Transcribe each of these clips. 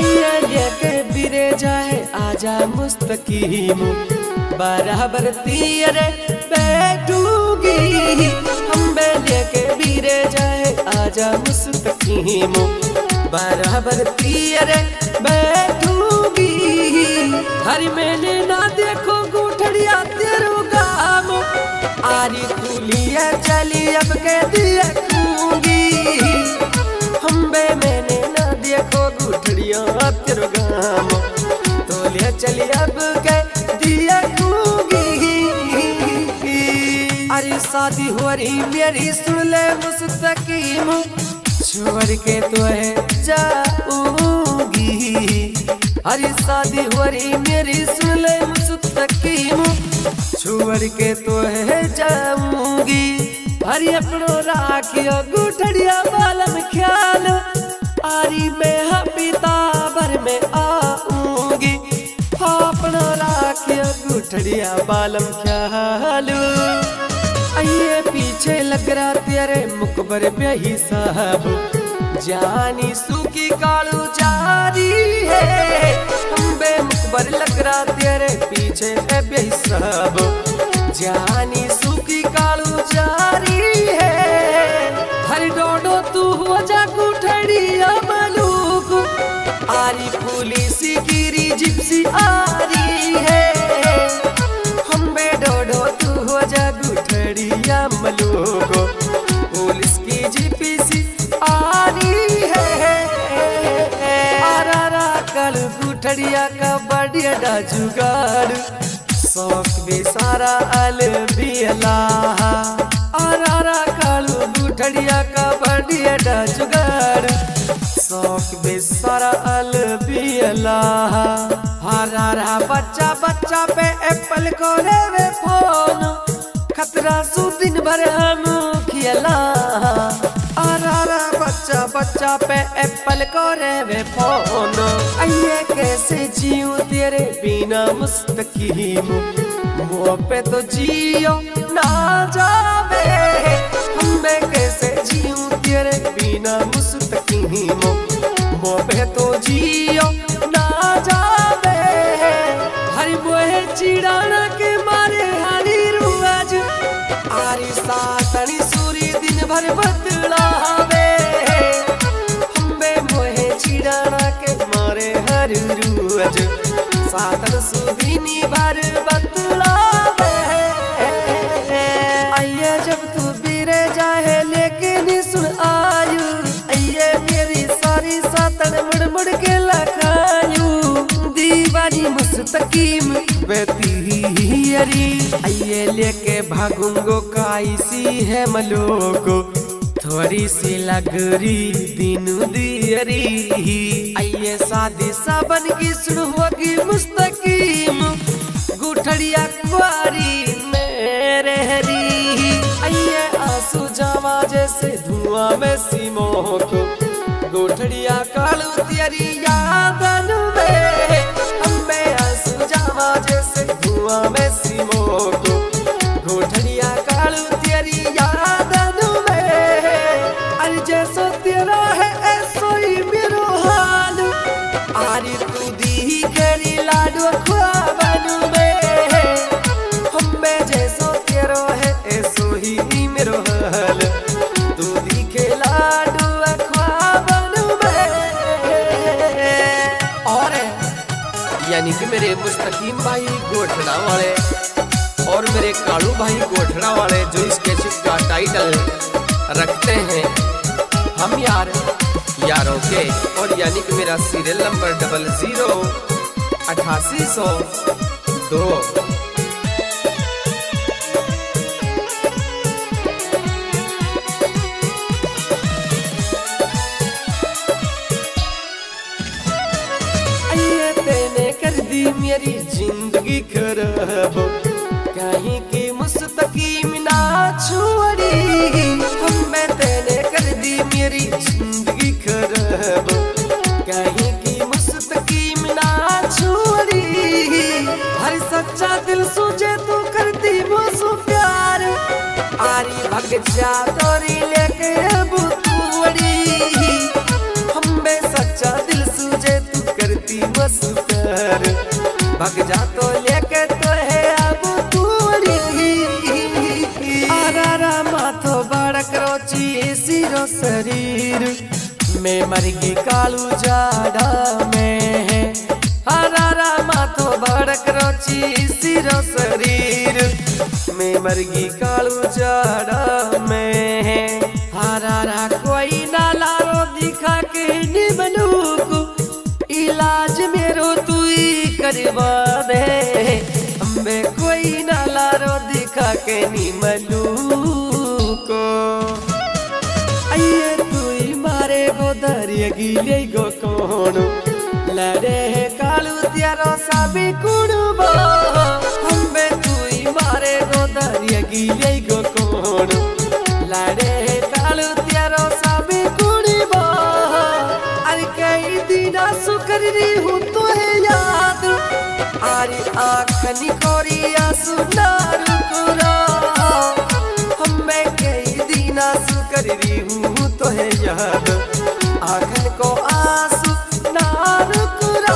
आइए लेके बिरे जाए आजा मुस्तकीम बराबर तीरे बैठूंगी हम बे लेके बिरे जाए आजा मुस्तकीम बराबर तीरे बैठूंगी हर मैंने ना देखो गुठड़िया तेरो गाम आरी तुलिया चली अब के दिया खूंगी हम बे मैंने ना देखो गुठड़िया तेरो गाम तो ले चली अब के दिया खूंगी अरे शादी हो रही मेरी सुन ले मुस्तकीम छोड़ के तो है जाऊंगी अरे शादी हो रही मेरी सुन ले मुस्तकीम छोड़ के तो है जाऊंगी अरे अपनो राखियो गुठड़िया बालम ख्याल आरी में हबीता भर में आऊंगी अपनो राखियो गुठड़िया बालम ख्याल आइए पीछे लग रहा तेरे मुकबर पे ही साहब जानी सूखी कालू जारी है हम बे मुकबर लग रहा तेरे पीछे है पे ही साहब जानी सूखी कालू जारी है हर डोडो तू हो जा गुठड़िया मलूक आरी पुलिस गिरी जिप्सी आरी है मलोगो पुलिस की जीपीसी आरी है आरा कल गुठड़िया का बढ़िया जुगाड़ शौक भी सारा अलबियला आरा कल गुठड़िया का बढ़िया जुगाड़ शौक भी सारा अलबियला हरा बच्चा बच्चा पे एप्पल को रे फोन खतरा सु दिन भर हम खिला आरा बच्चा बच्चा पे एप्पल को रे फोन आइए कैसे जीऊं तेरे बिना मुस्तकीम मुँह पे तो जियो ना जावे मैं कैसे जीऊं तेरे बिना मुस्तकीम मुँह पे तो जियो ना जावे हरी मोहे चिड़ाना के मारे हरी रुआज आरी सातनी सूरी दिन भर बदलावे हम्बे मोहे चिड़ाना के मारे हरी रुआज सातन सुदीनी भर बदलावे आइए जब तू बिरे जाए लेकिन सुन आयु आइए मेरी सारी सातन मुड़ मुड़ के लखायू दीवानी मुस्तकीम बेती अरी आइए लेके भागूंगो काईसी है मलोको थोड़ी सी लगरी दिनु दियरी आइए शादी साबन की शुरू होगी मुस्तकीम गुठड़िया कुआरी मेरे हरी आइए आंसू जावा जैसे धुआं में सीमो को गुठड़िया कालू तियरी यादन में हमें आंसू जावा जैसे धुआं में सीमो को गुठड़िया कालू तियरी यादन में अरे जैसो तेरा है ऐसो ही मेरो हाल आरी तू दी करी लाडो ख्वाबन में हमें जैसो तेरो है ऐसो ही मेरो हाल तू दी के लाडो यानी कि मेरे मुस्तकीम भाई गोठड़ा वाले और मेरे कालू भाई गोठड़ा वाले जो इस कैसेट का टाइटल रखते हैं हम यारों के और यानी कि मेरा सीरियल नंबर 008802 मेरी जिंदगी खराब कहीं की मुस्तकीम ना छोड़ी हमें तेने कर दी मेरी जिंदगी खराब कहीं की मुस्तकीम ना छोड़ी हर सच्चा दिल सोचे तो करती मुझसे प्यार आरी भग जा तोरी लेके अब तू बड़ी हमें सच्चा दिल सोचे तू घर भग जा तो लेके तो है अब तूरी आरा माथो बड़क रोची सिरो शरीर में मरगी कालू जाड़ा में है हरारा माथो बड़क रोची सिरो शरीर में मरगी कालू जाड़ा में है हरारा कोई ना लारो दिखा के निबनूक इलाज मेरो तू ही करवा दे अम्बे कोई ना लारो दिखा के निमलूक आइए तू ही मारे गो दरिया गिले गो कोनो लड़े है कालू त्यारो साबी कुड़बो अम्बे तू ही मारे गो दरिया गिले गो कोनो लड़े है कालू त्यारो साबी कुड़बो अरे कई दिना सुकरी हूँ तो है याद आरी आँखनी कोरिया सुनारू कुरा हमें कई दिना सुकरी हूँ तो है याद आँखन को आंसू नारू कुरा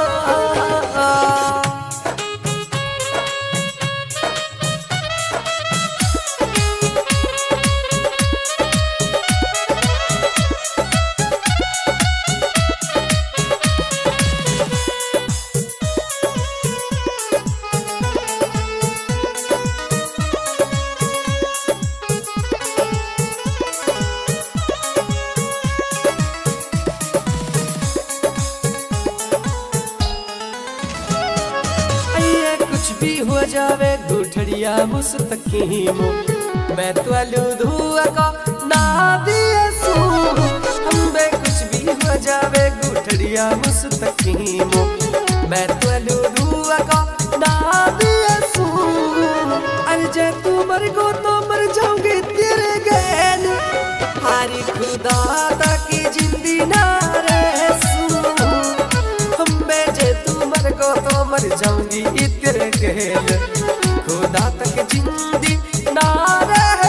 भी हो जावे गुठड़िया मुस्तकीम मैं तो धुआ का ना दिए सू हम्बे कुछ भी हो जावे गुठड़िया मुस्तकीम मैं तो धुआ का ना दिए सू अरे जे तू मर गो तो मर जाऊंगी तेरे गैन हारी खुदा ताकि जिंदी ना रहे सू हम्बे जे तू मर गो तो मर जाऊंगी तेरे गैल खुदा तक जिंदी ना रह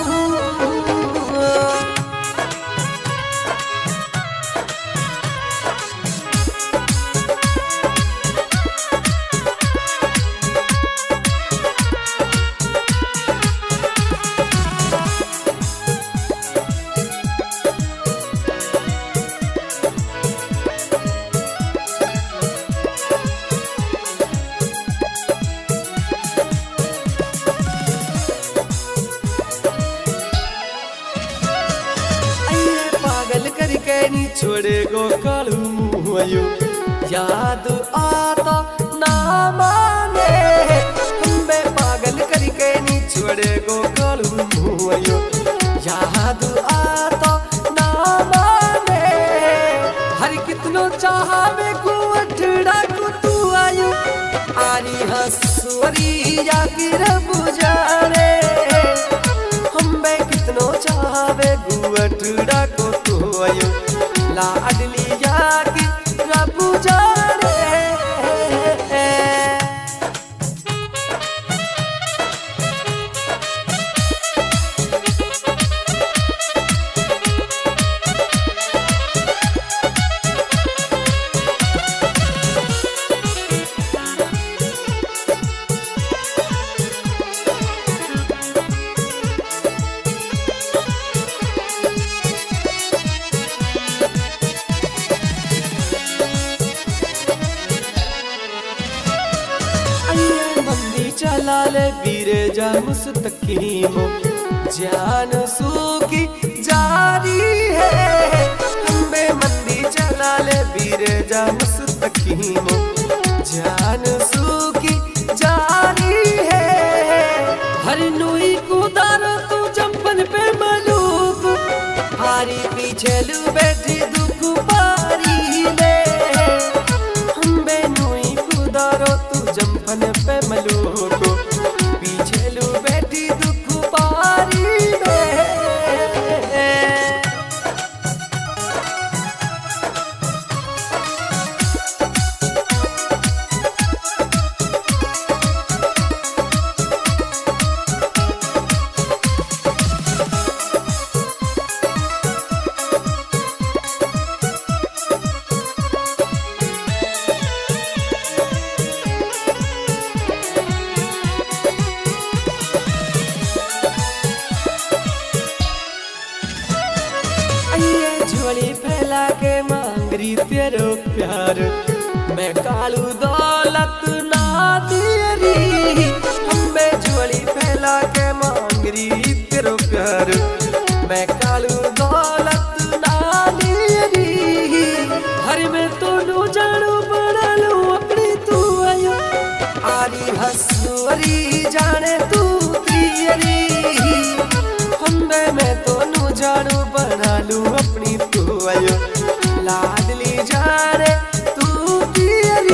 नी छोड़े गो कालू मुहयो याद आता ना माने हमें पागल करके नी छोड़े गो कालू मुहयो याद आता ना माने हर कितनो चाहवे को अठड़ा को तू आयो आरी हसवरी या फिर बुझाने हमें कितनो चाहवे को अठड़ा को तू आयो ला अडलिया की रबू जाने चला ले वीरे जा मुस्तकीम जान सूखी जारी है हम्बे मंदी चला ले वीरे जा मुस्तकीम जान सूखी जारी है हर नुई कुदारो तू चंपन पे मलूक हारी पीछे लू बैठी दुख पारी ले हम्बे नुई कुदारो तू चंपन पे मलूक पीछे लू बैठी दुख पारी में सागरी तेरो प्यार मैं कालू दौलत ना तेरी हमें झोली फैला के मांगरी तेरो प्यार मैं कालू दौलत ना तेरी हर में तो नो जानो बड़ा लो अपनी तू आयो आरी हसुरी जाने तू तेरी हमें मैं तो नो जानो बड़ा लो अपनी तू आयो लाडली जाने तू तेरी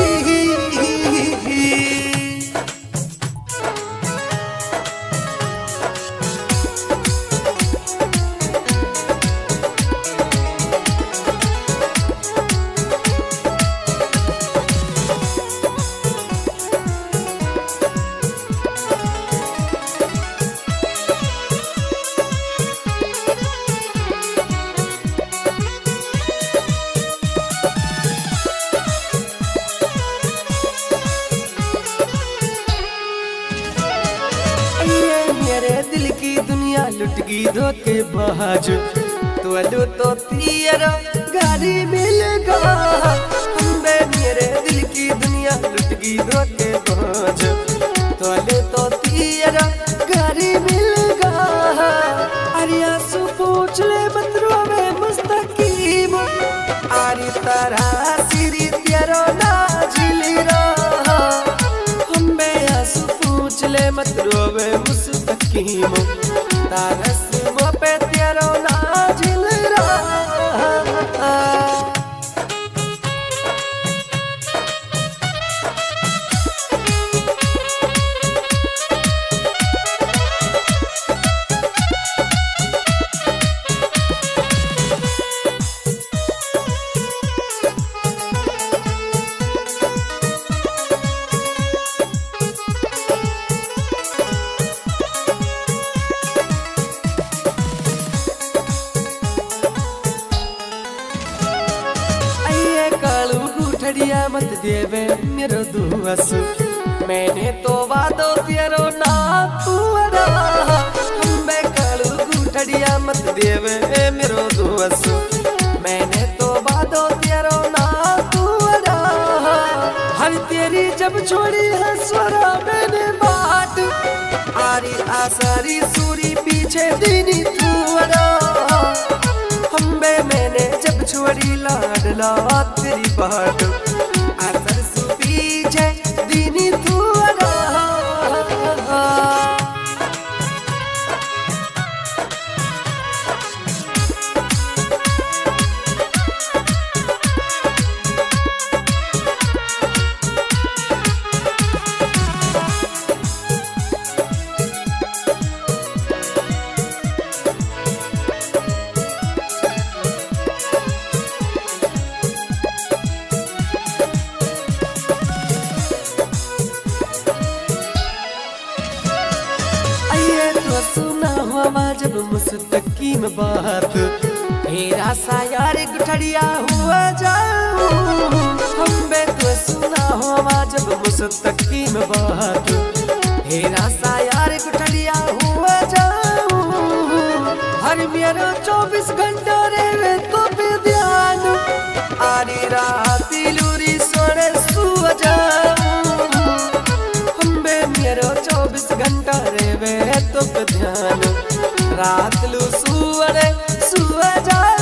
मेरे दिल की दुनिया लुट गई धोखेबाज तो लो तो तेरा गाड़ी मिलेगा मेरे दिल की दुनिया लुट गई धोखेबाज तो लो तो तेरा गाड़ी मिलेगा अरे आंसू पूछ ले बतरो में मुस्तकीम आरी तरह सिरी तेरो ना झिली रहा हमें आंसू पूछ ले मत रोवे मुस्तकीम तारस मो पे तेरो ना झिल रहा ठड़िया मत देवे मेरो दुआस मैंने तो वादो तेरो ना पूरा हमें कालू गुठड़िया मत देवे मेरो दुआस मैंने तो वादो तेरो ना पूरा हर तेरी जब छोड़ी है स्वरा मैंने बाट आरी आसारी सूरी पीछे दीनी थुअरा हमें मैंने जब छोड़ी लाडला तेरी बाट आसर सुपी जे दीनी तू सुना हुआ जब मुस्तकीम बात मेरा सा यार गुठड़िया हुआ जाऊं हम्बे तो सुना हुआ जब मुस्तकीम बात मेरा सा यार गुठड़िया हुआ जाऊं हर मेरा 24 घंटा रे तो पे ध्यान आरी रात लूरी सोने सुआ जाऊं हम्बे मेरा 24 घंटा रे तो ध्यान रात लू सुअरे सुआ जा